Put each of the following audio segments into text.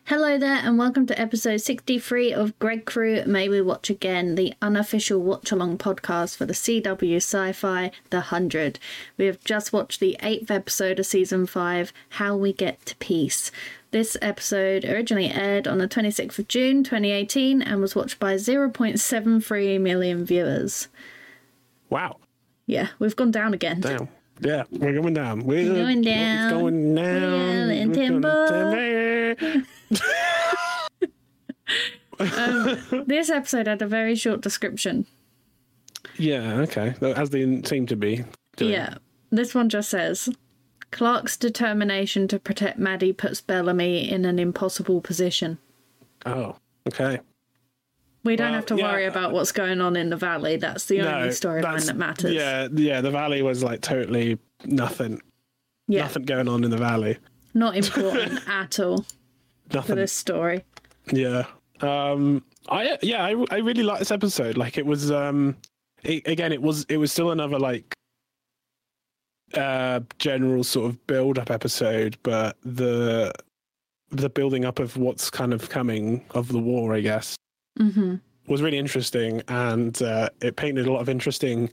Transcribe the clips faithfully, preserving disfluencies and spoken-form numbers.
Hello there, and welcome to episode sixty-three of Greg Crew Maybe Watch Again, the unofficial watch-along podcast for the C W Sci-Fi The Hundred. We have just watched the eighth episode of season five, How We Get to Peace. This episode originally aired on the twenty-sixth of June twenty eighteen and was watched by zero point seven three million viewers. Wow. Yeah, we've gone down again. Damn. Yeah, we're going down. We're going down. It's going down. Yeah, in timber. um, this episode had a very short description. Yeah, okay. As they seem to be doing. Yeah. This one just says, Clark's determination to protect Maddie puts Bellamy in an impossible position. Oh, okay. We don't well, have to yeah. worry about what's going on in the valley. That's the no, only storyline that matters. Yeah, yeah, the valley was like totally nothing. Yeah. Nothing going on in the valley. Not important at all Nothing. for this story. Yeah. Um I yeah, I I really like this episode. Like it was um it, again it was it was still another like uh general sort of build up episode, but the the building up of what's kind of coming of the war, I guess. Mm-hmm. Was really interesting, and uh, it painted a lot of interesting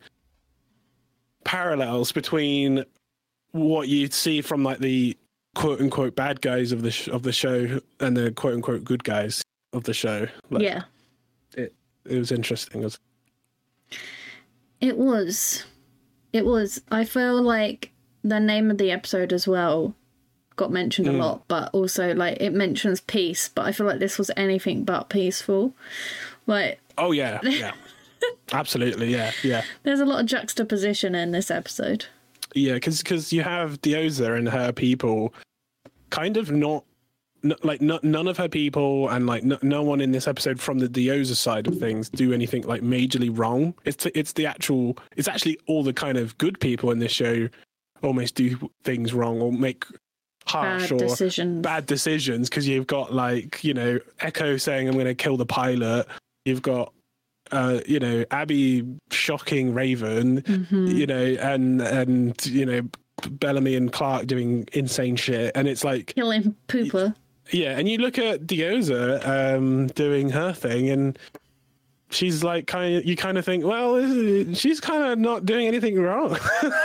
parallels between what you'd see from like the quote unquote bad guys of the sh- of the show and the quote unquote good guys of the show. Like, yeah, it it was interesting. It was. It was. It was. I feel like the name of the episode as well got mentioned a Mm. lot, but also like it mentions peace, but I feel like this was anything but peaceful. Like, Oh yeah, yeah, absolutely, yeah, yeah, there's a lot of juxtaposition in this episode. yeah. Because because you have Dioza and her people, kind of not. No, like no, none of her people and like no, no one in this episode from the Dioza side of things do anything like majorly wrong. It's it's the actual it's actually all the kind of good people in this show almost do things wrong or make harsh Bad or decisions. bad decisions, because you've got like, you know, Echo saying I'm going to kill the pilot. You've got uh you know, Abby shocking Raven, Mm-hmm. you know, and and you know, Bellamy and Clark doing insane shit, and it's like Killing Pooper. yeah, and you look at Dioza um, doing her thing, and she's like, kind of, you kind of think, well, she's kind of not doing anything wrong.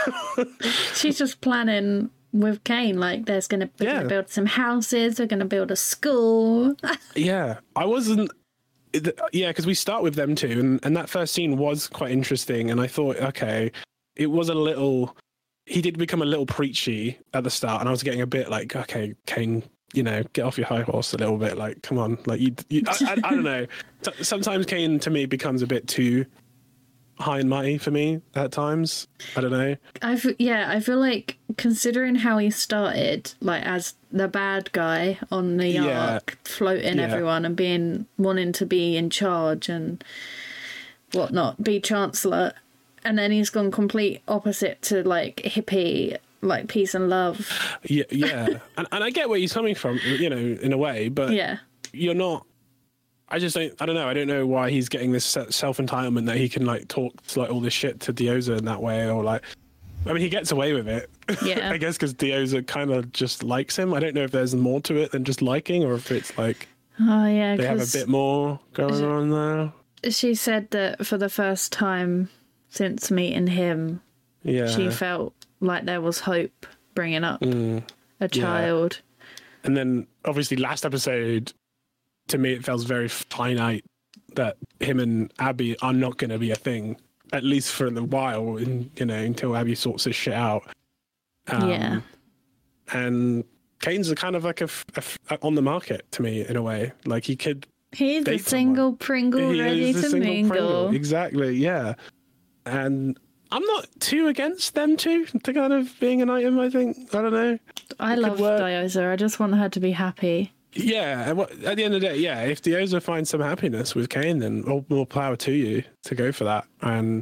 She's just planning with Kane, like there's gonna, we're Yeah. gonna build some houses, we're gonna build a school. yeah, I wasn't. it- Yeah, because we start with them too, and, and that first scene was quite interesting, and I thought, okay, it was a little. He did become a little preachy at the start, and I was getting a bit like, okay, Kane, you know, get off your high horse a little bit. Like, come on, like you, you I, I, I don't know. S- Sometimes Kane to me becomes a bit too high and mighty for me at times. I don't know. I f- yeah, I feel like considering how he started, like as the bad guy on the Yeah. ark, floating Yeah. everyone and being wanting to be in charge and whatnot, be chancellor, and then he's gone complete opposite to like hippie, like peace and love. Yeah, yeah, and and I get where he's coming from, you know, in a way, but Yeah, you're not. I just don't. I don't know. I don't know why he's getting this self entitlement that he can like talk like all this shit to Dioza in that way, or like. I mean, he gets away with it. Yeah. I guess because Dioza kind of just likes him. I don't know if there's more to it than just liking, or if it's like oh yeah, they have a 'cause bit more going on there. she said that for the first time since meeting him, Yeah. she felt like there was hope bringing up Mm. a child. And then obviously last episode, to me, it felt very finite that him and Abby are not going to be a thing, at least for a while, in, you know, until Abby sorts this shit out. Um, Yeah. And Kane's a kind of like a, f- a f- on the market to me in a way. Like he could. He's a date single someone. Pringle he ready is a to single mingle. Pringle. Exactly. Yeah. And I'm not too against them two to kind of being an item. I think I don't know. I It could love work. Dioza. I just want her to be happy. Yeah, and what, at the end of the day, yeah, if Dioza finds some happiness with Kane, then all more power to you to go for that. And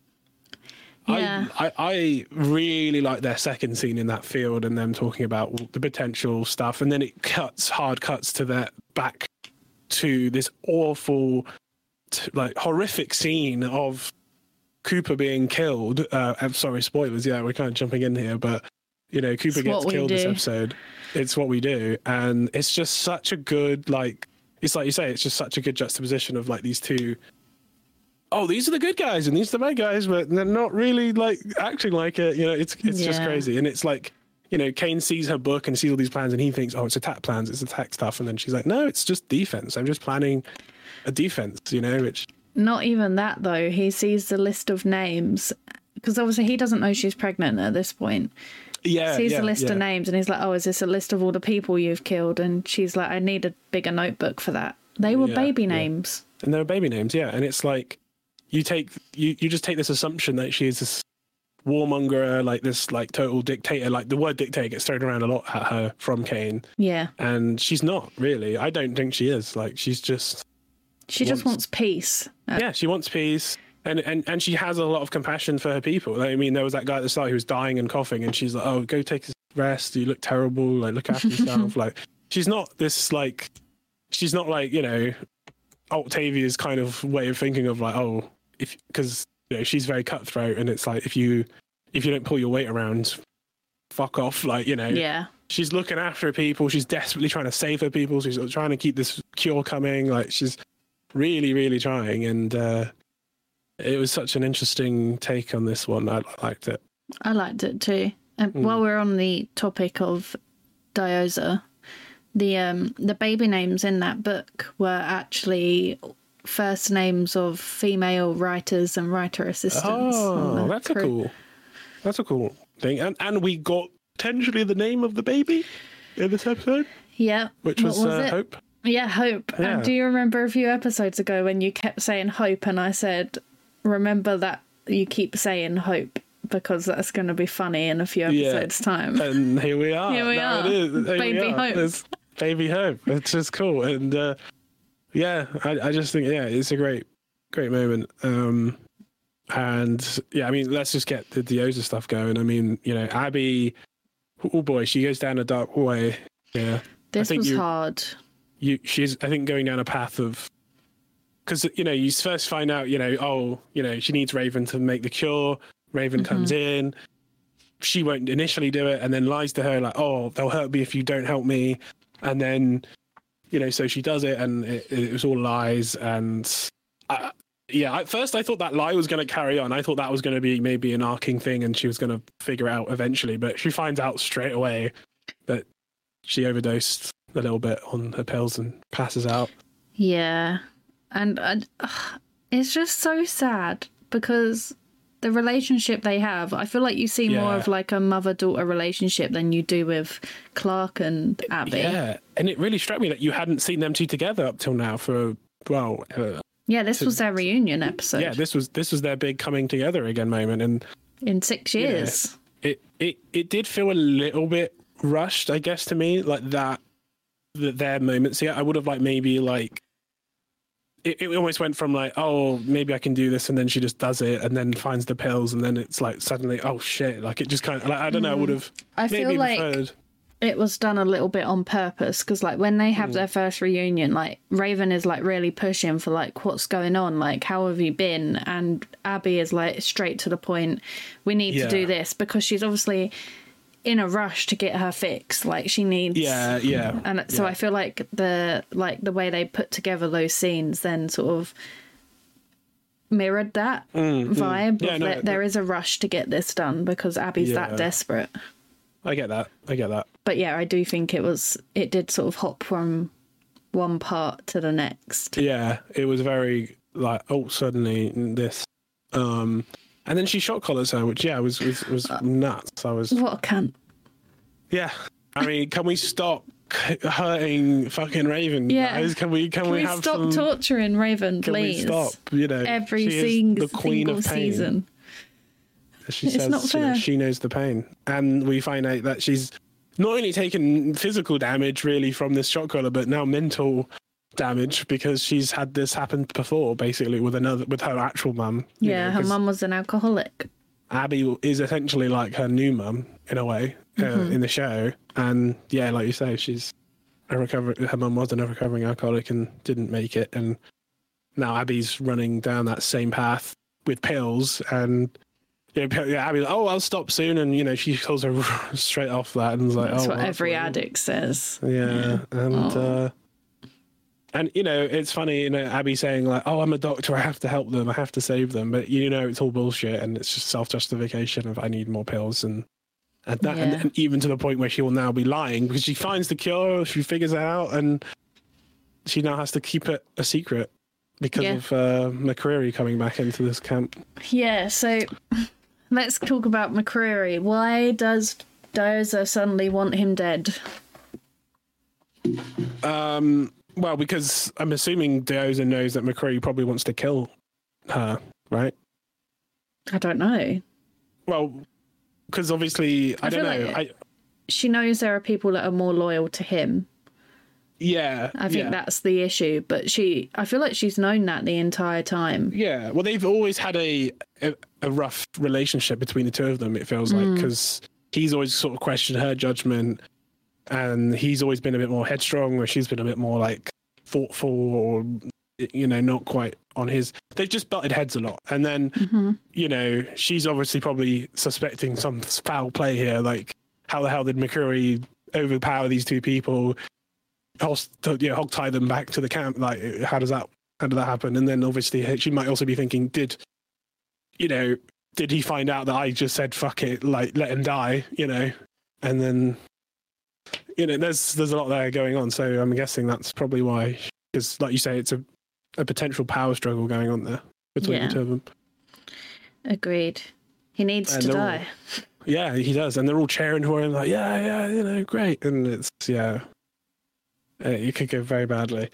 Yeah. I, I, I really like their second scene in that field and them talking about the potential stuff, and then it cuts, hard cuts to their back to this awful, t- like horrific scene of Cooper being killed. Uh, I'm sorry, spoilers. Yeah, we're kind of jumping in here, but You know, Cooper It's gets what we killed this do. episode. It's what we do, and it's just such a good like. It's like you say, it's just such a good juxtaposition of like these two. Oh, these are the good guys and these are the bad guys, but they're not really like acting like it. You know, it's it's just Yeah. crazy, and it's like, you know, Kane sees her book and sees all these plans, and he thinks, oh, it's attack plans, it's attack stuff, and then she's like, no, it's just defense. I'm just planning a defense. You know, which Not even that, though. He sees the list of names, because obviously he doesn't know she's pregnant at this point. yeah, Sees yeah, the list yeah. of names, and he's like, oh, is this a list of all the people you've killed? And she's like, I need a bigger notebook for that. They were Yeah, baby yeah. names. And they're baby names, yeah. And it's like you take you you just take this assumption that she is this warmonger, like this like total dictator. Like the word dictator gets thrown around a lot at her from Kane, Yeah. and she's not really. I don't think she is. Like she's just She just Wants- wants peace. Uh, yeah. She wants peace, and and and she has a lot of compassion for her people. I mean, there was that guy at the start who was dying and coughing, and she's like, "Oh, go take a rest. You look terrible. Like look after yourself." Like she's not this like she's not like you know Octavia's kind of way of thinking of like, oh, if because you know she's very cutthroat, and it's like if you if you don't pull your weight around, fuck off. Like you know, Yeah. she's looking after her people. She's desperately trying to save her people. She's trying to keep this cure coming. Like she's really, really trying, and uh, it was such an interesting take on this one. I liked it. I liked it too. And Mm. while we're on the topic of Dioza, the um the baby names in that book were actually first names of female writers and writer assistants. on Oh, the that's a crew. cool. That's a cool thing, and and we got potentially the name of the baby in this episode, Yeah. which What was, uh, it? Hope. Yeah, Hope. Yeah. And do you remember a few episodes ago when you kept saying Hope and I said, remember that you keep saying Hope because that's going to be funny in a few Yeah. episodes' time. And here we are. Here we Now are. It is. Here Baby we are. Hope. It's Baby Hope. It's just cool, and uh, yeah, I, I just think yeah, it's a great, great moment. Um, and yeah, I mean, let's just get the Dioza stuff going. I mean, you know, Abby, oh boy, she goes down a dark way. Yeah, This think was you- hard. you she's I think going down a path of because you know you first find out you know oh you know she needs Raven to make the cure. Raven comes in. She won't initially do it, and then lies to her like, "Oh, they'll hurt me if you don't help me." And then, you know, so she does it, and it, it was all lies. And I, yeah, at first I thought that lie was going to carry on. I thought that was going to be maybe an arcing thing, and she was going to figure it out eventually. But she finds out straight away that she overdosed a little bit on her pills and passes out. Yeah. And uh, ugh, it's just so sad because the relationship they have, I feel like you see more Yeah. of like a mother-daughter relationship than you do with Clark and Abby. Yeah, and it really struck me that you hadn't seen them two together up till now for well. Uh, Yeah, this was their reunion episode yeah, this was this was their big coming together again moment, and in six years. it it it did feel a little bit rushed, I guess, to me, like that. That their moments here, I would have like maybe like. It, it almost went from like, oh, maybe I can do this, and then she just does it, and then finds the pills, and then it's like suddenly, oh shit! Like it just kind of, like, I don't know, I would have I maybe feel like preferred. it was done a little bit on purpose because like when they have Mm. their first reunion, like Raven is like really pushing for like what's going on, like how have you been, and Abby is like straight to the point, we need to do Yeah. this because she's obviously in a rush to get her fix, like she needs Yeah, yeah, and so yeah. I feel like the like the way they put together those scenes then sort of mirrored that vibe Mm, Yeah, of no, that there is a rush to get this done because Abby's Yeah. that desperate. I get that. I get that. But yeah, I do think it was it did sort of hop from one part to the next. Yeah, it was very like, oh, suddenly this, um, and then she shot collars her, which yeah was was, was nuts. I was What a cunt. yeah. I mean, can we stop hurting fucking Raven? Yeah. guys? Can we can, Can we, we have stop some? torturing Raven, Can please? we stop? You know, Every she sing- is the queen single of pain. season. She It's says not you know, fair. she knows the pain, and we find out that she's not only taken physical damage really from this shot collar, but now mental damage because she's had this happen before, basically with another with her actual mum. you Yeah, know, her 'cause mum was an alcoholic. Abby is essentially like her new mum in a way uh, Mm-hmm. in the show, and yeah, like you say, she's a recover. Her mum was a recovering alcoholic and didn't make it, and now Abby's running down that same path with pills, and Yeah, yeah, Abby's like, oh, I'll stop soon, and you know she calls her straight off that, and is like, That's oh, what well, every well. addict says. Yeah, and Oh. uh, and you know it's funny, you know, Abby saying like, oh, I'm a doctor, I have to help them, I have to save them, but you know it's all bullshit, and it's just self justification of I need more pills, and and that, Yeah. and, and even to the point where she will now be lying because she finds the cure, she figures it out, and she now has to keep it a secret because Yeah. of uh, McCreary coming back into this camp. Yeah, so let's talk about McCreary. Why does Dozer suddenly want him dead? Um, well, because I'm assuming Dioza knows that McCreary probably wants to kill her, right? I don't know. Well, because obviously, I, I don't feel know. like I She knows there are people that are more loyal to him. yeah, I think yeah. that's the issue, but she, I feel like she's known that the entire time. Yeah, well, they've always had a, a a rough relationship between the two of them. It feels like because he's always sort of questioned her judgment, and he's always been a bit more headstrong, where she's been a bit more like thoughtful, or you know, not quite on his. They've just butted heads a lot, and then Mm-hmm. you know, she's obviously probably suspecting some foul play here. Like, how the hell did McCreary overpower these two people? Host, you know, hog tie them back to the camp. Like, how does that? How did that happen? And then obviously she might also be thinking, did, you know, did he find out that I just said fuck it, like let him die, you know? And then, you know, there's there's a lot there going on. So I'm guessing that's probably why, because like you say, it's a a potential power struggle going on there between Yeah. the two of them. Agreed. He needs And to they're all- die. Yeah, he does, and they're all cheering for him, like yeah, yeah, you know, great. And it's yeah, uh, it could go very badly.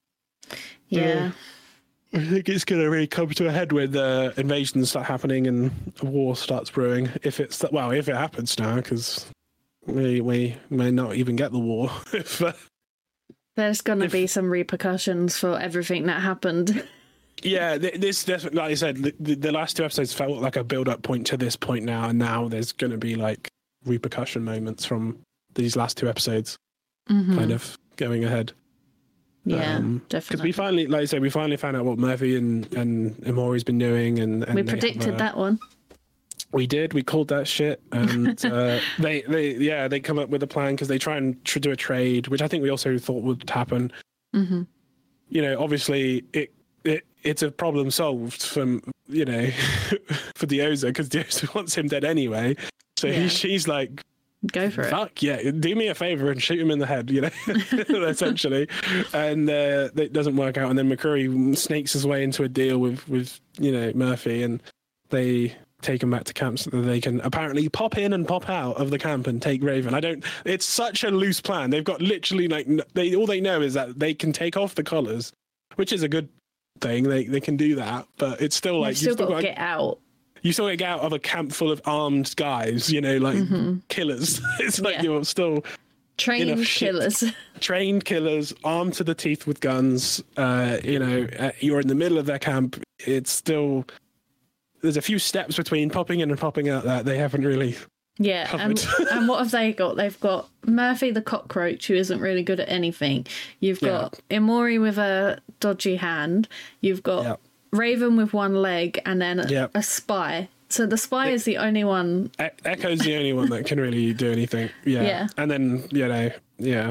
Yeah. I think it's going to really come to a head when the invasions start happening and a war starts brewing. If it's well, if it happens now, because we we may not even get the war. if, uh, There's going to If- be some repercussions for everything that happened. yeah, th- this definitely, like I said, the, the last two episodes felt like a build-up point to this point now, and now there's going to be like repercussion moments from these last two episodes, Mhm. kind of going ahead. Yeah, Um, Because definitely. we finally, like I said, we finally found out what Murphy and and Imori's been doing, and, and We they have predicted a- that one. We did. We called that shit, and uh, they, they, yeah, they come up with a plan because they try and tr- do a trade, which I think we also thought would happen. Hmm. You know, obviously, it, it it's a problem solved from you know for Dioza because Dioza wants him dead anyway. So Yeah. he, she's like, Go for it. fuck yeah, do me a favor and shoot him in the head, you know, essentially. And uh, it doesn't work out. And then McCreary snakes his way into a deal with, with you know, Murphy, and they take him back to camp so that they can apparently pop in and pop out of the camp and take Raven. I don't, it's such a loose plan. They've got literally like, n- they all they know is that they can take off the collars, which is a good thing. They they can do that, but it's still like, You've still you've still got to got get out. you still get out of a camp full of armed guys, you know, like killers. It's like Yeah. you're still Trained enough shit. killers. trained killers, armed to the teeth with guns. Uh, you know, uh, you're in the middle of their camp. It's still there's a few steps between popping in and popping out that they haven't really. Yeah, and, Covered. and what have they got? They've got Murphy the cockroach, who isn't really good at anything. You've got Imori with a dodgy hand. You've got Yeah. Raven with one leg, and then a, Yeah. a spy. So the spy is the only one. E- Echo's the only one that can really do anything. Yeah. Yeah. And then you know, yeah.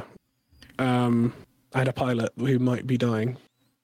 Um, I had a pilot who might be dying.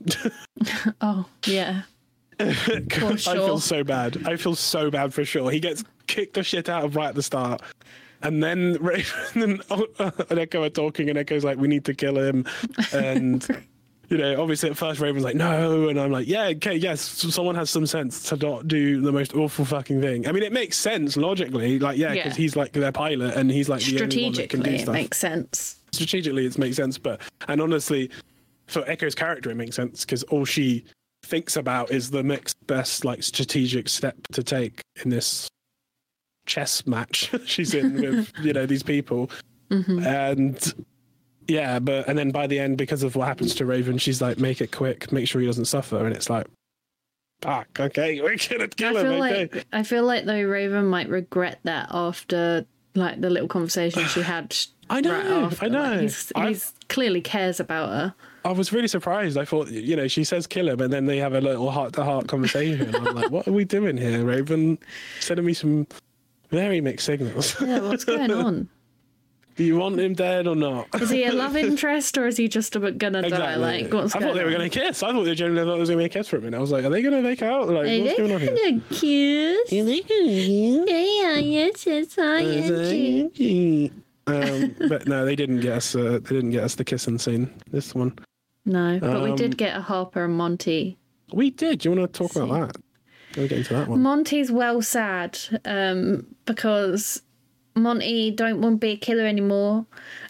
Oh, yeah. Poor I Shaw. feel so bad. I feel so bad for sure. He gets kicked the shit out of right at the start. And then Raven and, and Echo are talking, and Echo's like, we need to kill him. And, you know, obviously at first Raven's like, no. And I'm like, yeah, okay, yes, someone has some sense to not do the most awful fucking thing. I mean, it makes sense logically. Like, yeah, because Yeah. he's like their pilot, and he's like the only one that can do Strategically, it stuff. makes sense. Strategically, it makes sense. But, and honestly, for Echo's character, it makes sense because all she thinks about is the next best like strategic step to take in this chess match she's in with you know these people. Mm-hmm. And yeah, but and then by the end, because of what happens to Raven, she's like, make it quick, make sure he doesn't suffer. And it's like, fuck, okay, we're gonna I kill him. feel Okay. like I feel like though Raven might regret that after like the little conversation she had I know, right after. I know. Like, he's, he's clearly cares about her. I was really surprised. I thought, you know, she says kill him, and then they have a little heart-to-heart conversation. I'm like, what are we doing here, Raven? Sending me some very mixed signals. Yeah, what's going on? Do you want him dead or not? Is he a love interest, or is he just about gonna Exactly. die? Like, what's I going thought they were on? going to kiss. I thought they genuinely thought there was going to be a kiss for a minute. I was like, are they going to make out? Like, Are what's they going on here? gonna kiss? Are they going Yeah, yes, yes, I am. to um, but no, they didn't get us. Uh, they didn't get us the kissing scene. This one, No, but we Um, did get a Harper and Monty. we did. Do you want to talk about that? We'll get into that one. Monty's well sad um, because Monty don't want to be a killer anymore.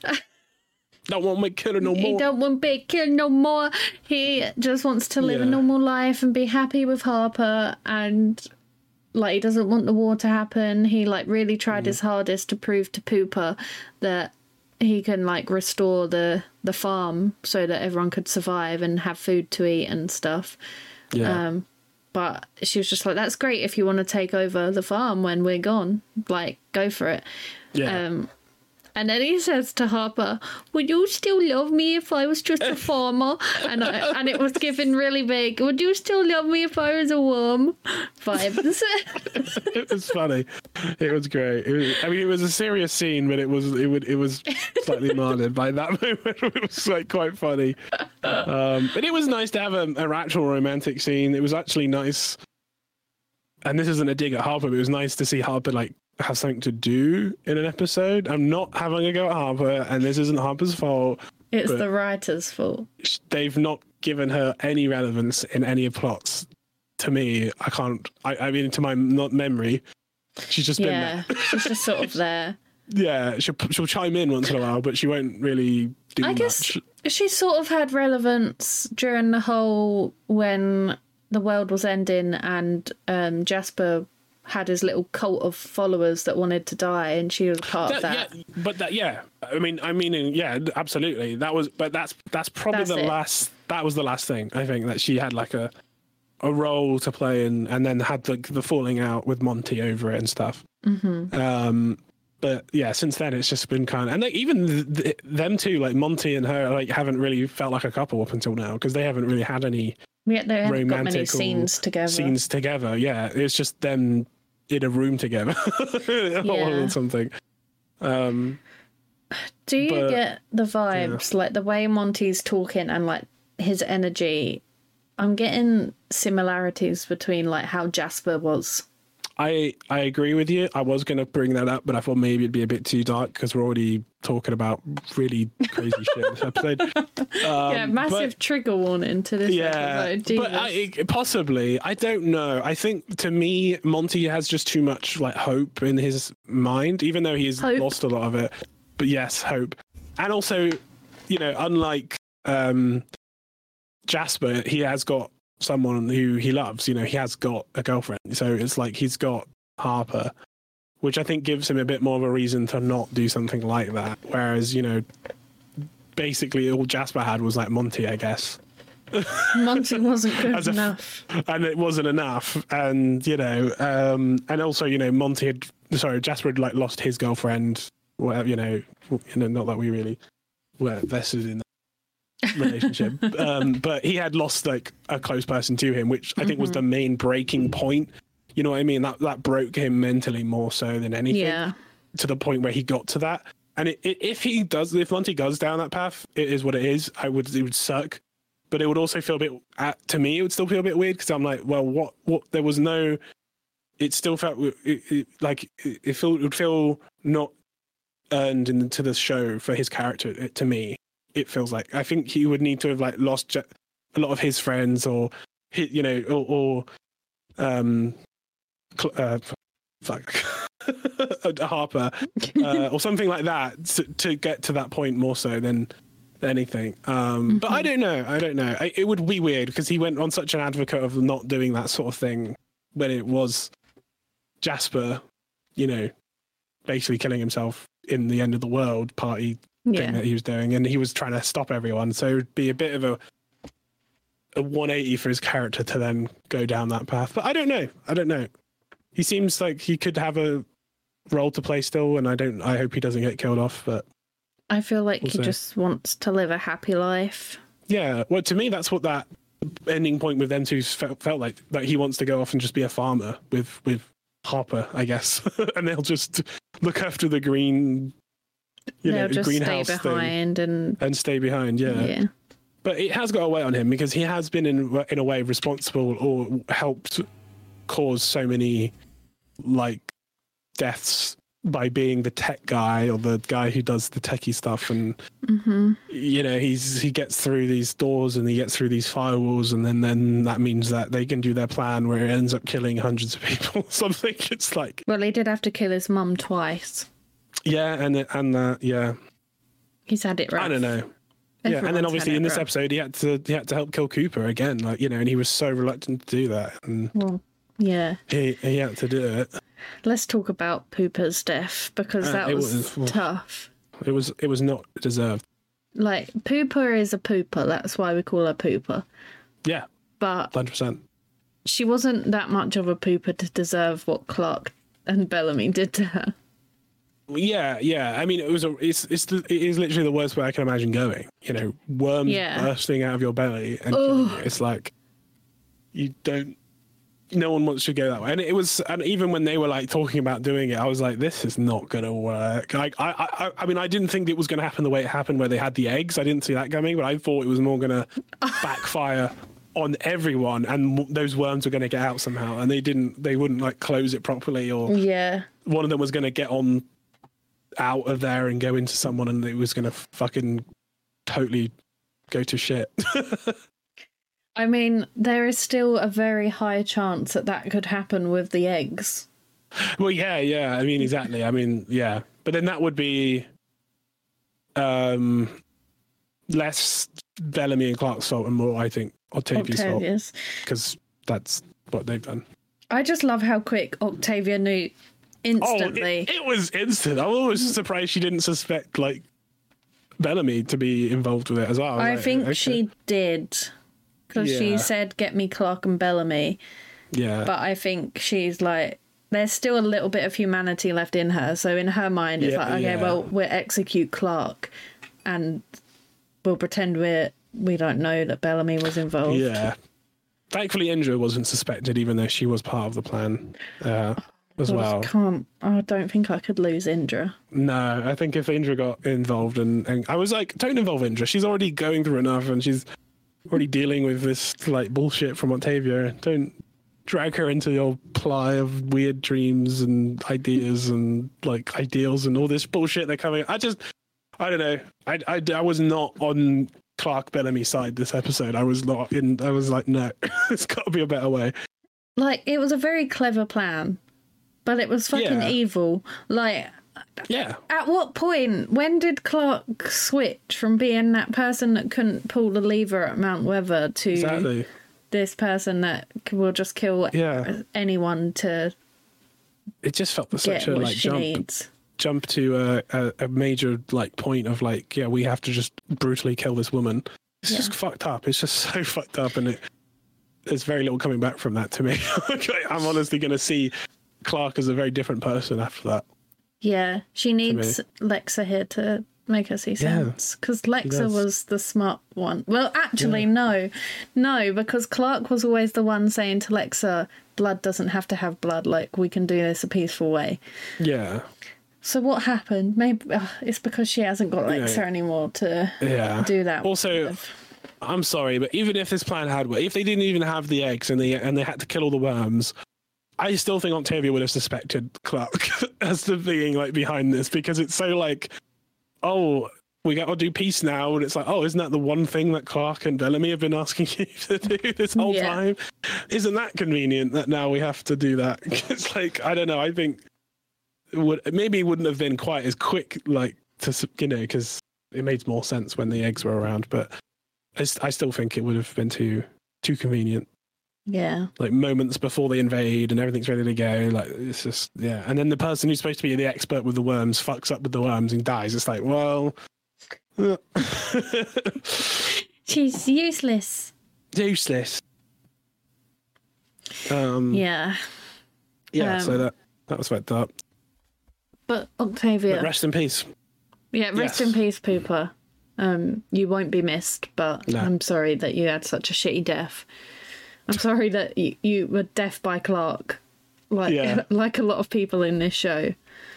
Don't want me killing no He more. don't want to be a killer no more. He just wants to live a Yeah. normal life and be happy with Harper, and like he doesn't want the war to happen. He like really tried his hardest to prove to Pooper that he can like restore the the farm so that everyone could survive and have food to eat and stuff. Yeah. Um, but she was just like, "That's great if you want to take over the farm when we're gone. Like, go for it." yeah. Um, and then he says to Harper, "Would you still love me if I was just a farmer?" And I, and it was given really big. "Would you still love me if I was a worm?" Vibes. It was funny. It was great. It was, I mean, it was a serious scene, but it was it would it was slightly marred by that moment. It was like quite funny. Um, but it was nice to have a, an actual romantic scene. It was actually nice. And this isn't a dig at Harper, but it was nice to see Harper like have something to do in an episode. I'm not having a go at Harper, and this isn't Harper's fault. It's But- the writer's fault. They've not given her any relevance in any plots. To me, I can't. I, I mean, to my not memory, she's just been Yeah, there. she's just sort of there. Yeah, she'll she'll chime in once in a while, but she won't really do I much. guess she sort of had relevance during the whole when the world was ending and um, Jasper had his little cult of followers that wanted to die, and she was part of That- that. Yeah, but that yeah, I mean, I mean, yeah, absolutely. That was, but that's that's probably That's the it. last. That was the last thing I think that she had like a a role to play in, and then had like the falling out with Monty over it and stuff. Mm-hmm. Um, but yeah, since then it's just been kind of, and like even th- th- them two, like Monty and her, like haven't really felt like a couple up until now because they haven't really had any Yeah, they haven't got many romantic scenes together. scenes together. Yeah, it's just them in a room together Yeah. or something. Um, Do you but- get the vibes, like the way Monty's talking and like his energy? I'm getting similarities between like how Jasper was. I I agree with you. I was going to bring that up, but I thought maybe it'd be a bit too dark because we're already talking about really crazy shit in this episode. Um, yeah, massive but- trigger warning to this Yeah, episode. but Jesus. I, possibly. I don't know. I think to me, Monty has just too much like hope in his mind, even though he's Hope. lost a lot of it. But yes, hope, and also, you know, unlike um, Jasper, he has got someone who he loves. You know, he has got a girlfriend, so it's like he's got Harper, which I think gives him a bit more of a reason to not do something like that. Whereas, you know, basically all Jasper had was like Monty, I guess. Monty wasn't good As a f- enough. And it wasn't enough. And, you know, um, and also, you know, Monty had, sorry, Jasper had like lost his girlfriend, whatever, you know, you know, not that we really were vested in that relationship. um, but he had lost like a close person to him, which I think was the main breaking point. You know what I mean? That that broke him mentally more so than anything. Yeah. To the point where he got to that. And it, it, if he does, if Monty goes down that path, it is what it is. I would, it would suck, but it would also feel a bit. Uh, to me, it would still feel a bit weird because I'm like, well, what, what? There was no. It still felt it, it, like it, it feel it would feel not earned into the show for his character. It, to me, it feels like I think he would need to have like lost j- a lot of his friends, or hi- you know, or, or um, cl- uh, fuck. Harper uh, or something like that to, to get to that point more so than anything. Um, But I don't know. I don't know. I, it would be weird because he went on such an advocate of not doing that sort of thing when it was Jasper, you know, basically killing himself in the end of the world party thing Yeah. that he was doing, and he was trying to stop everyone. So it would be a bit of a a one eighty for his character to then go down that path. But I don't know. I don't know. He seems like he could have a role to play still, and I don't. I hope he doesn't get killed off. But I feel like he Also- just wants to live a happy life. Yeah, well, to me, that's what that ending point with them two felt, felt like. That he wants to go off and just be a farmer with with Harper, I guess, and they'll just look after the green, you They'll know, just stay greenhouse thing behind and and stay behind. Yeah. yeah. But it has got a weight on him because he has been in in a way responsible or helped cause so many like deaths by being the tech guy or the guy who does the techie stuff, and Mm-hmm. you know he's he gets through these doors and he gets through these firewalls, and then then that means that they can do their plan where it ends up killing hundreds of people or something. It's like Well, he did have to kill his mum twice. yeah, and and uh, yeah, He's had it rough. I don't know. Yeah, and Everyone's then had obviously it in this rough. episode he had to he had to help kill Cooper again, like you know, and he was so reluctant to do that, and Well, yeah. he he had to do it. Let's talk about Pooper's death because Uh, that it was, was- tough. It was it was not deserved. Like, Pooper is a pooper. That's why we call her Pooper. Yeah, But hundred percent. she wasn't that much of a pooper to deserve what Clark and Bellamy did to her. Yeah, yeah. I mean, it was a it's it's the, it is literally the worst way I can imagine going. You know, worms Yeah. bursting out of your belly, and killing you. It's like you don't. No one wants to go that way, and it was. And even when they were like talking about doing it, I was like, "This is not gonna work." Like, I, I, I mean, I didn't think it was gonna happen the way it happened, where they had the eggs. I didn't see that coming, but I thought it was more gonna backfire on everyone, and w- those worms were gonna get out somehow. And they didn't. They wouldn't like close it properly, or Yeah. one of them was gonna get on out of there and go into someone, and it was gonna fucking totally go to shit. I mean, there is still a very high chance that that could happen with the eggs. Well, yeah, yeah. I mean, exactly. I mean, yeah. But then that would be um, less Bellamy and Clark's fault and more, I think, Octavia's fault, Octavia's. because that's what they've done. I just love how quick Octavia knew instantly. Oh, it, it was instant. I was always surprised she didn't suspect like Bellamy to be involved with it as well. was I like, think okay. she did. Because she Yeah. said, get me Clark and Bellamy. Yeah. But I think she's like, there's still a little bit of humanity left in her. So in her mind, it's Yeah, like, okay, yeah. well, we'll execute Clark and we'll pretend we're, we don't know that Bellamy was involved. Yeah. Thankfully, Indra wasn't suspected, even though she was part of the plan uh, as I well. can't, I don't think I could lose Indra. No, I think if Indra got involved, and, and I was like, don't involve Indra. She's already going through enough, and she's already dealing with this like bullshit from Octavia. Don't drag her into your ply of weird dreams and ideas and like ideals and all this bullshit they're coming. I just, I don't know. I, I, I was not on Clark Bellamy's side this episode. I was not in. I was like, no, it's got to be a better way. Like, it was a very clever plan, but it was fucking Yeah. evil. Like, Yeah. at what point, when did Clark switch from being that person that couldn't pull the lever at Mount Weather to Exactly. this person that c- will just kill Yeah. anyone to It just felt like get such a what like she jump. needs? jump to a, a, a major like point of like, yeah, we have to just brutally kill this woman. It's Yeah. just fucked up. It's just so fucked up, and it, there's very little coming back from that to me. I'm honestly going to see Clark as a very different person after that. Yeah, she needs Lexa here to make her see Yeah, sense. Because Lexa does. was the smart one. Well, actually, no. No, because Clark was always the one saying to Lexa, blood doesn't have to have blood. Like, we can do this a peaceful way. Yeah, So what happened? Maybe ugh, it's because she hasn't got Lexa Yeah. anymore to yeah. do that. Also, with. I'm sorry, but even if this plan had, if they didn't even have the eggs and they and they had to kill all the worms, I still think Octavia would have suspected Clark as the being like behind this, because it's so like, oh, we got to do peace now, and it's like, oh, isn't that the one thing that Clark and Bellamy have been asking you to do this whole Yeah. time? Isn't that convenient that now we have to do that? It's like, I don't know. I think it would maybe it wouldn't have been quite as quick, like to s- you know, because it made more sense when the eggs were around, but I, s- I still think it would have been too too convenient. Yeah. Like moments before they invade and everything's ready to go. Like it's just yeah. And then the person who's supposed to be the expert with the worms fucks up with the worms and dies. It's like, well, She's useless. useless. Um, Yeah. yeah. so Um, that that was fucked up. But Octavia. But rest in peace. Yeah, rest Yes. in peace, Pooper. Um, you won't be missed, but No. I'm sorry that you had such a shitty death. I'm sorry that you, you were deaf by Clark, like Yeah. like a lot of people in this show.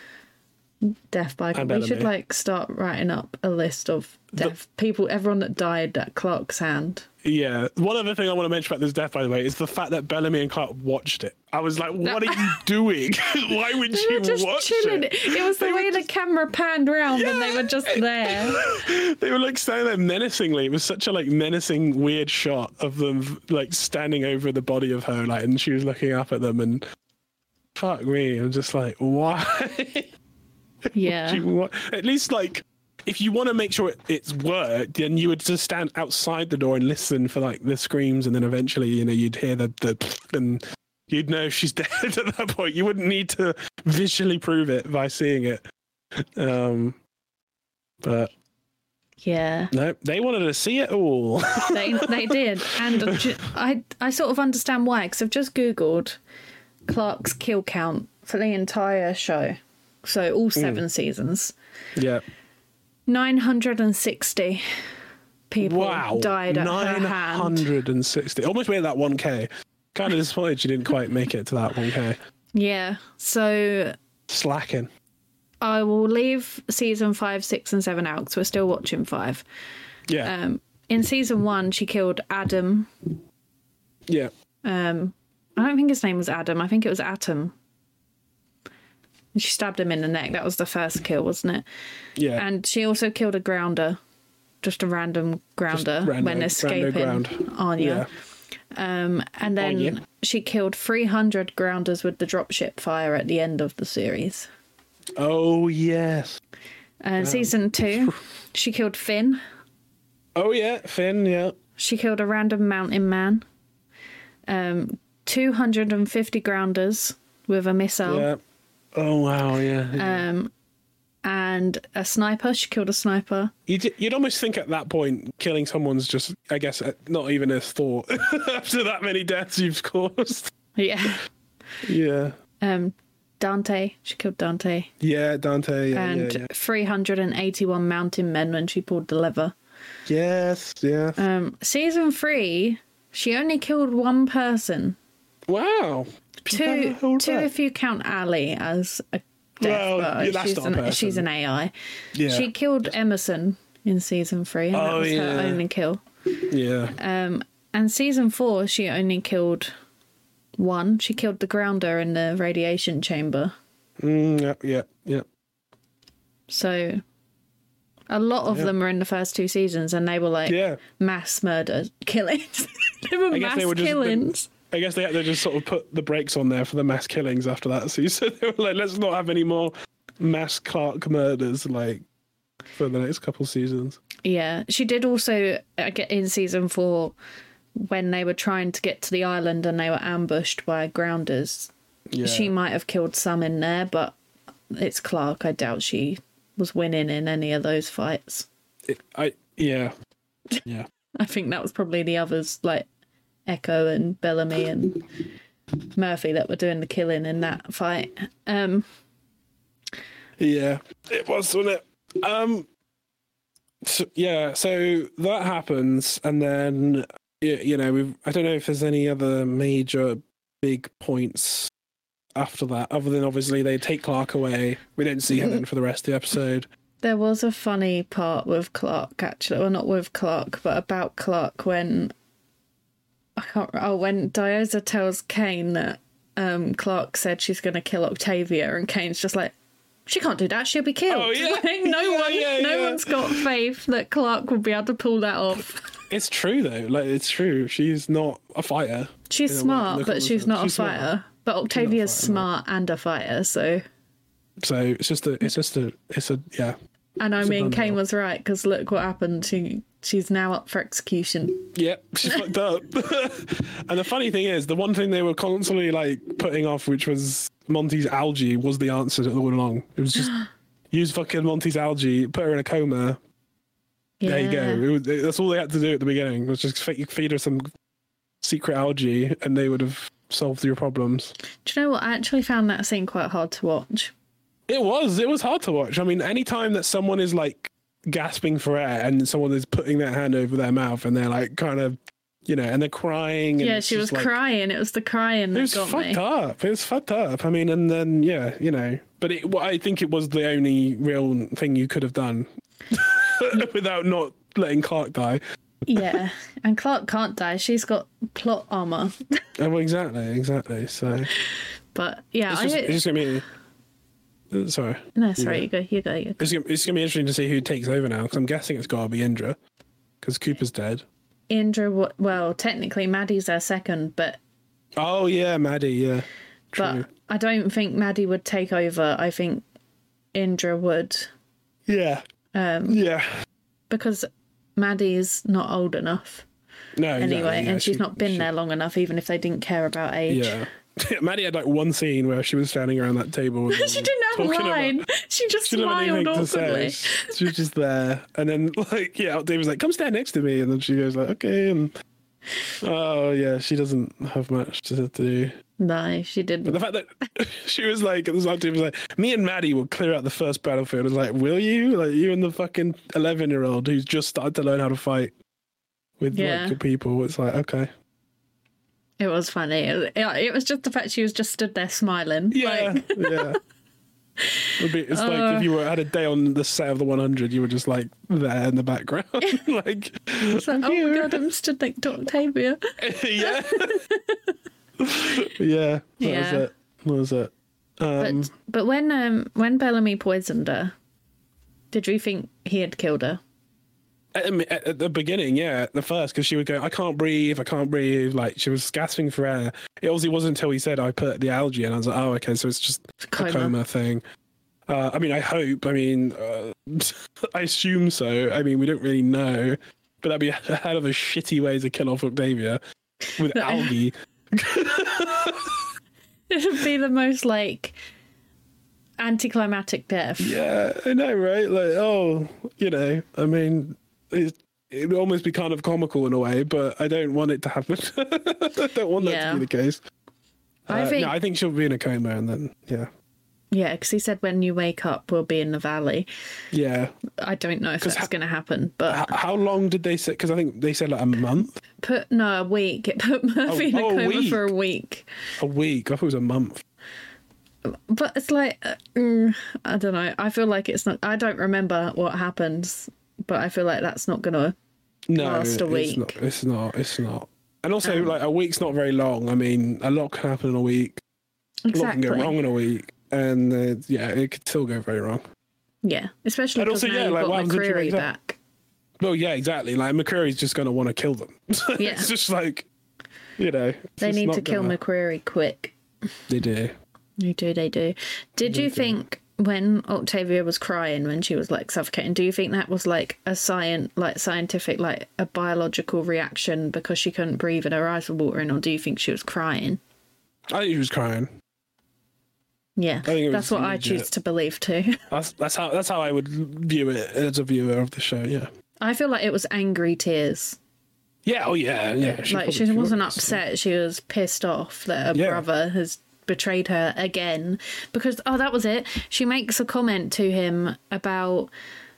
Death by Clark. And We should Bellamy. like start writing up a list of deaf people, everyone that died at Clark's hand. Yeah. One other thing I want to mention about this death, by the way, is the fact that Bellamy and Clark watched it. I was like, what are you doing? Why would They you were just watch chilling. it? It was the They were way the just- camera panned round and they were just there. They were like standing there menacingly. It was such a like menacing, weird shot of them like standing over the body of her, like, and she was looking up at them. And fuck me, I'm just like, why? Yeah. Do you want- At least like, if you want to make sure it, it's worked, then you would just stand outside the door and listen for like the screams, and then eventually, you know, you'd hear the the and you'd know she's dead at that point. You wouldn't need to visually prove it by seeing it. Um, but Yeah. no, they wanted to see it all. They they did, and ju- I I sort of understand why, because I've just googled Clark's kill count for the entire show, so all seven seasons. Yeah. Nine hundred and sixty people Wow. died at her nine hand. hundred sixty. Almost made that one K. Kind of disappointed she didn't quite make it to that one K. Yeah, so Slacking. I will leave season five, six, and seven out because we're still watching five. Yeah. Um, in season one, she killed Adam. yeah. Um, I don't think his name was Adam. I think it was Atom. And she stabbed him in the neck. That was the first kill, wasn't it? Yeah. And she also killed a grounder, just a random grounder rando- when rando escaping ground. Anya. Um, and then Anya. she killed three hundred grounders with the dropship fire at the end of the series. Oh, yes. And season two, she killed Finn. Oh, yeah. Finn, yeah. She killed a random mountain man. Um, two hundred fifty grounders with a missile. Yeah. Oh, wow, yeah. Um, and a sniper. She killed a sniper. You'd, you'd almost think at that point, killing someone's just, I guess, uh, not even a thought after that many deaths you've caused. Yeah. Yeah. Um, Dante. She killed Dante. Yeah, Dante. Yeah, And yeah, yeah. three hundred eighty-one mountain men when she pulled the lever. Yes, yeah. Um, season three, she only killed one person. Wow. Two, Hold two back. if you count Ali as a death, Well, but yeah, that's she's, not a an, person. she's an A I. Yeah. She killed Emerson in season three, and that Oh, was her yeah. only kill. Yeah. Um, and season four, she only killed one. She killed the grounder in the radiation chamber. Mm, yeah, yeah, yeah. So a lot of Yeah. them were in the first two seasons, and they were like Yeah. mass murder killings. they were I guess mass they were just killings. I guess they had to just sort of put the brakes on there for the mass killings after that season. They were like, let's not have any more mass Clark murders, like, for the next couple seasons. Yeah, she did also uh, get in season four when they were trying to get to the island and they were ambushed by grounders. Yeah. She might have killed some in there, but it's Clark. I doubt she was winning in any of those fights. It, I yeah. Yeah. I think that was probably the others, like Echo and Bellamy and Murphy, that were doing the killing in that fight. Um, Yeah. It was, wasn't it? Um so, yeah, so that happens, and then y- you know, we've I don't know if there's any other major big points after that, other than obviously they take Clark away. We don't see her then for the rest of the episode. there was a funny part with Clark, actually. Well, not with Clark, but about Clark when... I can't... Oh, when Dioza tells Kane that um, Clark said she's going to kill Octavia, and Kane's just like, she can't do that, she'll be killed. Oh, yeah. Like, no Yeah, one, yeah, no yeah. one's got faith that Clark will be able to pull that off. It's true though. Like, it's true. She's not a fighter. She's In a way, smart, look but at she's the- not she's a smart. fighter. But Octavia's fighter, no. smart and a fighter, so... So it's just a. It's just a. It's a. Yeah. And I It's a mean, done Kane deal. was right, because look what happened. She She's now up for execution. Yeah. She's fucked up. And the funny thing is, the one thing they were constantly like putting off, which was Monty's algae, was the answer all along. It was just use fucking Monty's algae, put her in a coma. Yeah. There you go. It was, it- that's all they had to do at the beginning, was just feed, feed her some secret algae, and they would have solved your problems. Do you know what? I actually found that scene quite hard to watch. It was. It was hard to watch. I mean, anytime that someone is like gasping for air and someone is putting their hand over their mouth and they're like kind of, you know, and they're crying. And yeah, she was like, crying. It was the crying that it was got fucked me. up. It was fucked up. I mean, and then yeah, you know, but it, well, I think it was the only real thing you could have done without not letting Clark die. Yeah, and Clark can't die. She's got plot armor. Oh, well, exactly, exactly. So, but yeah, it's I just, it's just gonna be. Sorry. no, sorry, Yeah. you go, you go, you go. It's gonna, it's gonna be interesting to see who takes over now because I'm guessing it's gotta be Indra because Cooper's dead. Indra, wa- well, technically Maddie's her second, but Oh yeah, Maddie. Yeah. True. but I don't think Maddie would take over. I think Indra would, Yeah. um, Yeah. because Maddie's not old enough No. anyway, exactly, yeah, and she's she- not been she- there long enough, even if they didn't care about age. Yeah. Maddie had like one scene where she was standing around that table. With She didn't have a talking line. about- She just She didn't have smiled anything to say. awkwardly. She was just there, and then like yeah, Dave was like, "Come stand next to me," and then she goes like, "Okay," and oh yeah, she doesn't have much to do. No, she But didn't. the fact that she was like, this Dave was like, "Me and Maddie will clear out the first battlefield." I was like, "Will you? Like you and the fucking eleven year old who's just started to learn how to fight with Yeah. like good people?" It's like okay, It was funny. It, it was just the fact she was just stood there smiling. yeah, Like, yeah. It'd be, it's like if you were had a day on the set of the one hundred, you were just like there in the background, like, it's like, oh my god, I'm stood next to Octavia. yeah, yeah. That Yeah. was it. That was it. Um, But but when um when Bellamy poisoned her, did you think he had killed her? at, at at the beginning, yeah, at the first, because she would go, "I can't breathe, I can't breathe." Like she was gasping for air. It obviously wasn't until he said, "I put the algae," in. I was like, "Oh, okay, so it's just It's a a coma. coma thing." Uh, I mean, I hope. I mean, uh, I assume so. I mean, we don't really know, but that'd be a hell of a shitty way to kill off Octavia with algae. It would be the most like anticlimactic death. Yeah, I know, right? Like, oh, you know, I mean, it it would almost be kind of comical in a way, but I don't want it to happen. I don't want that Yeah. to be the case. I Uh, think no, I think she'll be in a coma, and then yeah, yeah, because he said when you wake up, we'll be in the valley. yeah. I don't know if that's ha- going to happen, but H- how long did they say? Because I think they said like a month, put no a week. It put Murphy in a oh, a coma week. for a week. a week. I thought it was a month. But it's like uh, mm, I don't know. I feel like it's not. I don't remember what happens, but I feel like that's not gonna. No, Last a it's week. not. It's not. It's not. And also, Um, like a week's not very long. I mean, a lot can happen in a week. A lot can Exactly. go wrong in a week, and uh, yeah, it could still go very wrong. Yeah, especially And because also, now yeah, you've like, got what happens if she McCreary wakes up? back. Well, yeah, exactly. Like McCreary's just going to want to kill them. Yeah. It's just like, you know, it's They just need not to kill gonna- McCreary quick. They do. They do, they do. Did you think when Octavia was crying when she was like suffocating, do you think that was like a science, like scientific, like a biological reaction because she couldn't breathe and her eyes were watering, or do you think she was crying? I think he was crying. Yeah, think it was that's what I legit. choose to believe too. That's that's how that's how I would view it as a viewer of the show. Yeah. I feel like it was angry tears. Yeah. Oh yeah. Yeah. Like she probably wasn't was. upset, she was pissed off that her Yeah. brother has betrayed her again, because oh that was it, she makes a comment to him about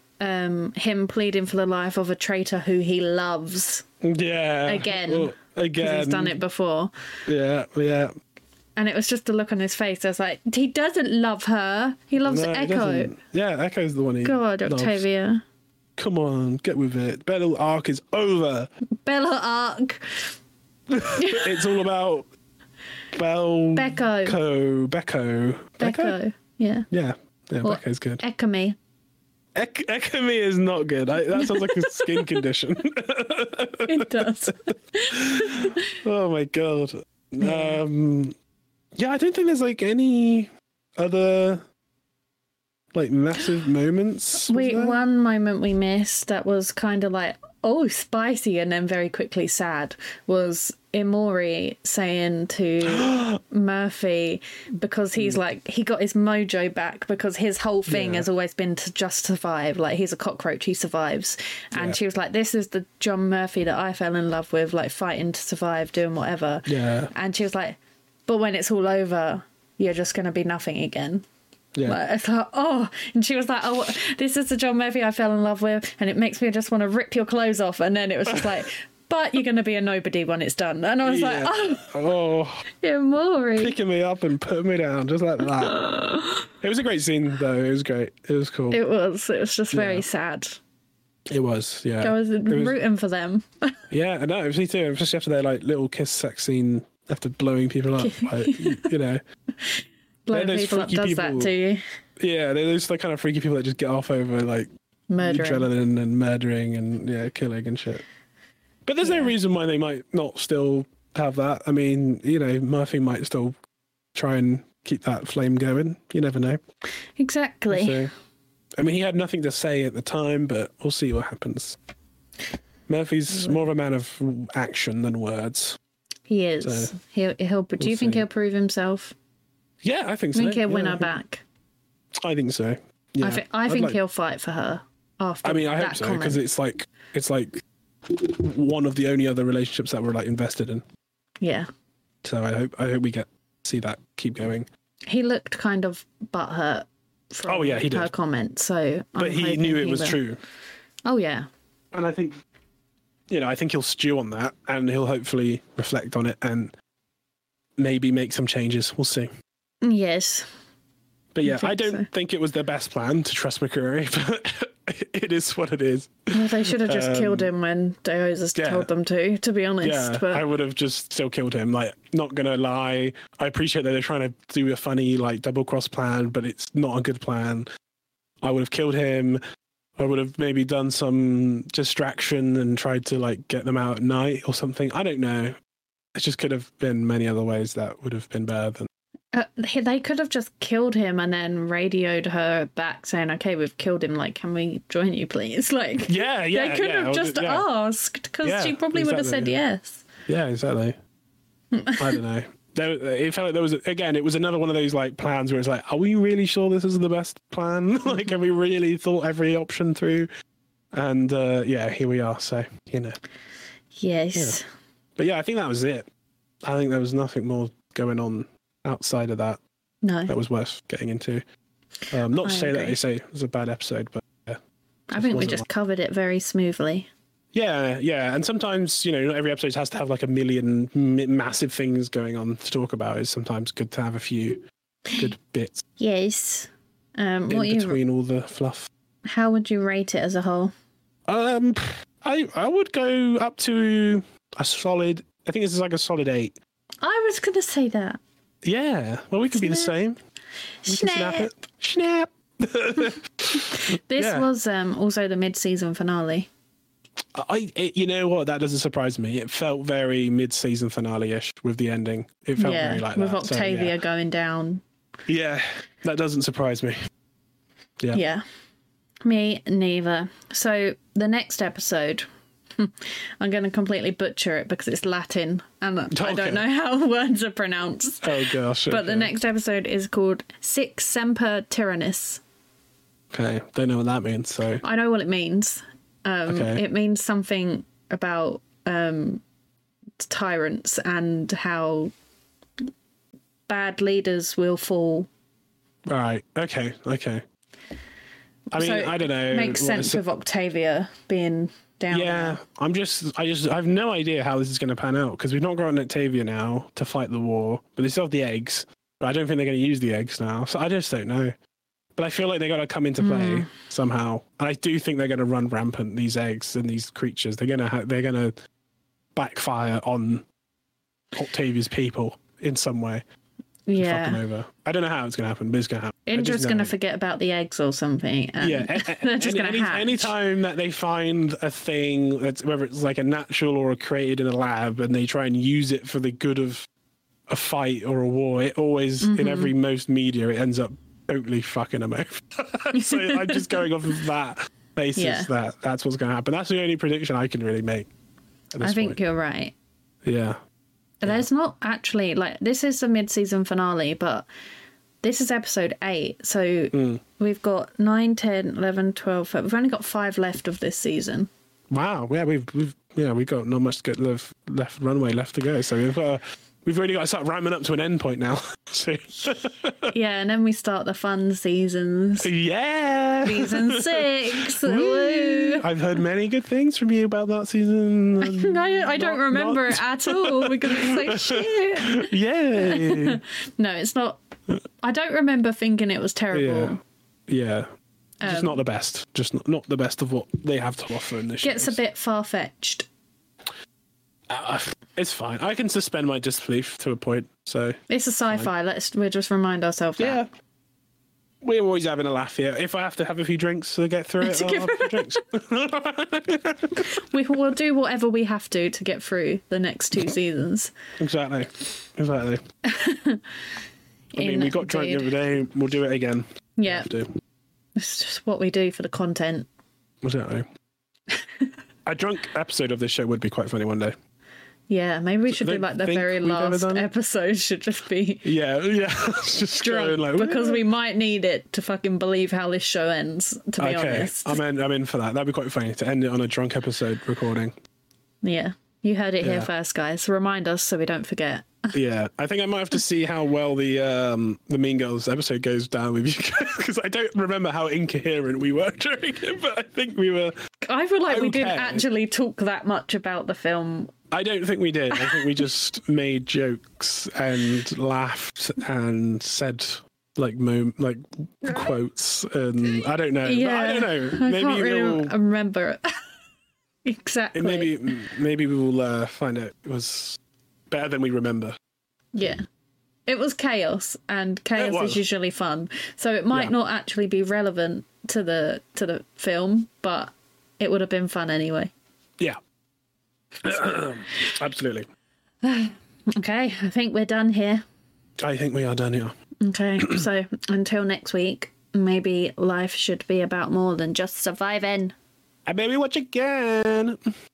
um him pleading for the life of a traitor who he loves, Yeah. Again. Well, because again. he's done it before, Yeah. Yeah. and it was just the look on his face. I was like, he doesn't love her, he loves No, he Echo. doesn't. Yeah. Echo's the one he. God, loves. Octavia. Come on, get with it. That little arc is over. Bella Arc. It's all about Bell. Becco. Becco. Becco. Becco. Yeah. Yeah. Yeah. Or Becco's good. Ekami. Ek- Ekami is not good. I, that sounds like a skin condition. It does. Oh my god. Um, yeah, I don't think there's like any other like massive moments. was We there? one moment we missed that was kind of like, oh, spicy, and then very quickly sad, was Imori saying to Murphy, because he's like, he got his mojo back because his whole thing Yeah. has always been to just survive. Like, he's a cockroach, he survives. And Yeah. she was like, this is the John Murphy that I fell in love with, like fighting to survive, doing whatever. Yeah. And she was like, but when it's all over, you're just going to be nothing again. Yeah. Like, it's like, oh, and she was like, oh, this is the John Murphy I fell in love with, and it makes me just want to rip your clothes off. And then it was just like, but you're going to be a nobody when it's done. And I was Yeah. like, oh, Oh, you're Maury. picking me up and putting me down just like that. It was a great scene, though. It was great. It was cool. It, It was. It was just very Yeah. sad. was, yeah. I was It was- rooting for them. Yeah, no, it was me too. Especially after their like little kiss sex scene, after blowing people up. Like, you, you know, Blowing those people up freaky does that people. to you. yeah, they're those like kind of freaky people that just get off over like Murdering. adrenaline and murdering and yeah, killing and shit. But there's Yeah. no reason why they might not still have that. I mean, you know, Murphy might still try and keep that flame going. You never know. Exactly. So, I mean, he had nothing to say at the time, but we'll see what happens. Murphy's more of a man of action than words. He is. So, he'll, he'll, do you we'll think see. he'll prove himself? Yeah, I think I so. think he'll win Yeah, her I think- back. I think so. Yeah. I, th- I I'd think like- he'll fight for her after I mean, I that hope so comment. because it's like it's like one of the only other relationships that we're like invested in. Yeah. So I hope I hope we get see that keep going. He looked kind of butthurt from Oh, yeah, he did. her comment, so But I'm he hoping knew it he was will. true, Oh, yeah. and I think you know I think he'll stew on that, and he'll hopefully reflect on it and maybe make some changes. We'll see. Yes. But I yeah, think I don't so. think it was their best plan to trust McCreary, but it is what it is. Well, they should have just killed him when DeHozes Um, yeah. told them to, to be honest. Yeah, but I would have just still killed him. Like, not gonna lie, I appreciate that they're trying to do a funny like double cross plan, but it's not a good plan. I would have killed him. I would have maybe done some distraction and tried to like get them out at night or something. I don't know. It just could have been many other ways that would have been better than. Uh, he- they could have just killed him and then radioed her back saying, okay, we've killed him, like, can we join you please? Like, Yeah, yeah, they could yeah, have or just the- yeah. asked, because Yeah, she probably would have said exactly. yes. Yeah, exactly. I don't know. There, it felt like there was again. It was another one of those like plans where it's like, are we really sure this is the best plan? Like, have we really thought every option through? And uh, yeah, here we are. So you know, Yes. but yeah, I think that was it. I think there was nothing more going on outside of that No. that was worth getting into. Um, not to I say that agree. they say it was a bad episode, but yeah, I think we wasn't just like- covered it very smoothly. Yeah, yeah, and sometimes you know not every episode has to have like a million m- massive things going on to talk about. It's sometimes good to have a few good bits Yes. Um, in what you? between all the fluff. How would you rate it as a whole? Um, I I would go up to a solid. I think this is like a solid eight. I was going to say that. Yeah, well, we could be the Snap. same. We can snap it. Snap. This Yeah. was um, also the mid-season finale. I, it, you know what? That doesn't surprise me. It felt very mid-season finale-ish with the ending. It felt yeah, very like with that. So, Octavia yeah. going down. yeah, that doesn't surprise me. Yeah. Yeah. Me neither. So the next episode, I'm going to completely butcher it because it's Latin and I Okay. don't know how words are pronounced. Oh gosh. But the okay. next episode is called Sic Semper Tyrannis. Okay, don't know what that means. So I know what it means. Um, Okay. It means something about um, tyrants and how bad leaders will fall. right. Okay. Okay. I mean, So I don't know. It makes what sense is- with Octavia being down. Yeah, I'm just, I just, I have no idea how this is going to pan out because we've not got an Octavia now to fight the war, but they still have the eggs. But I don't think they're going to use the eggs now, so I just don't know. But I feel like they're going to come into play Hmm. somehow, and I do think they're going to run rampant. These eggs and these creatures, they're going to, ha- they're going to backfire on Octavia's people in some way. To fuck them Yeah. over. I don't know how it's going to happen, but it's going to happen. I just Indra's going to know. forget about the eggs or something. And Yeah, a- a- they're just any, going to any, hatch. anytime that they find a thing that's whether it's like a natural or a created in a lab, and they try and use it for the good of a fight or a war, it always Mm-hmm. in every most media it ends up totally fucking them over. So I'm just going off of that basis Yeah. that that's what's going to happen. That's the only prediction I can really make. At this I think point. you're right. Yeah. There's not actually, like, this is the mid-season finale, but this is episode eight. So Mm. we've got nine, ten, eleven, twelve. We've only got five left of this season. Wow. Yeah, we've we've yeah we've got not much to get left left runway left to go. So we've got a, we've really got to start ramming up to an end point now. So, Yeah, and then we start the fun seasons. yeah. Season six. Woo. Woo. I've heard many good things from you about that season. I, I don't Not- remember not- it at all because it's so shit. Yeah. No, it's not. I don't remember thinking it was terrible. Yeah. Yeah. Just Um, not the best. Just not, not the best of what they have to offer in this show. Gets a bit far fetched. Uh, it's fine. I can suspend my disbelief to a point. So It's a sci-fi. Let's we'll just remind ourselves yeah, that. we're always having a laugh here. If I have to have a few drinks to get through it, To I'll get have a few drinks. We will do whatever we have to to get through the next two seasons. Exactly. Exactly. I mean, we got drunk the Indeed. other day. We'll do it again. Yeah, Have to. it's just what we do for the content. Exactly. A drunk episode of this show would be quite funny one day. Yeah, maybe we should I do don't like the think very we've ever last done it. episode should just be Yeah, yeah. Just drunk going like, because we might need it to fucking believe how this show ends, to be okay, honest. I'm in. I'm in for that. That'd be quite funny to end it on a drunk episode recording. Yeah, you heard it here Yeah. first, guys. Remind us so we don't forget. Yeah, I think I might have to see how well the um the Mean Girls episode goes down with you guys because I don't remember how incoherent we were during it, but I think we were. I feel like we didn't Okay. actually talk that much about the film. I don't think we did. I think we just made jokes and laughed and said like mo like quotes and I don't know. Yeah, I don't know. I Maybe can't really we'll remember exactly. maybe maybe we will uh, find out it was better than we remember. Yeah. It was chaos, and chaos was. is usually fun. So it might Yeah. not actually be relevant to the to the film, but it would have been fun anyway. Yeah. Absolutely. Okay, I think we're done here. I think we are done here. Okay, so until next week, maybe life should be about more than just surviving. And maybe watch again.